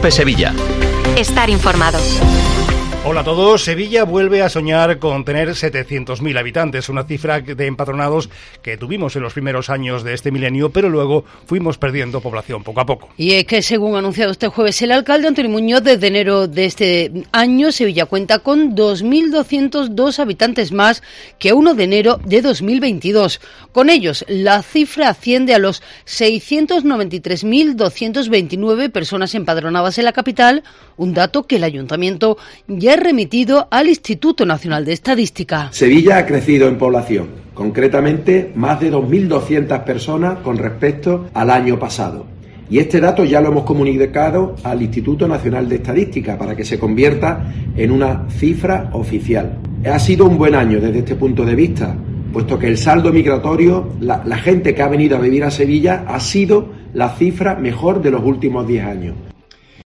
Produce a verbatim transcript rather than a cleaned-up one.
COPE Sevilla. Estar informado. Hola a todos. Sevilla vuelve a soñar con tener setecientos mil habitantes, una cifra de empadronados que tuvimos en los primeros años de este milenio, pero luego fuimos perdiendo población poco a poco. Y es que, según ha anunciado este jueves el alcalde Antonio Muñoz, desde enero de este año Sevilla cuenta con dos mil doscientos dos habitantes más que uno de enero de dos mil veintidós. Con ellos, la cifra asciende a los seiscientos noventa y tres mil doscientos veintinueve personas empadronadas en la capital, un dato que el ayuntamiento ya ha remitido al Instituto Nacional de Estadística. Sevilla ha crecido en población, concretamente más de dos mil doscientas personas con respecto al año pasado. Y este dato ya lo hemos comunicado al Instituto Nacional de Estadística para que se convierta en una cifra oficial. Ha sido un buen año desde este punto de vista, puesto que el saldo migratorio, la, la gente que ha venido a vivir a Sevilla, ha sido la cifra mejor de los últimos diez años.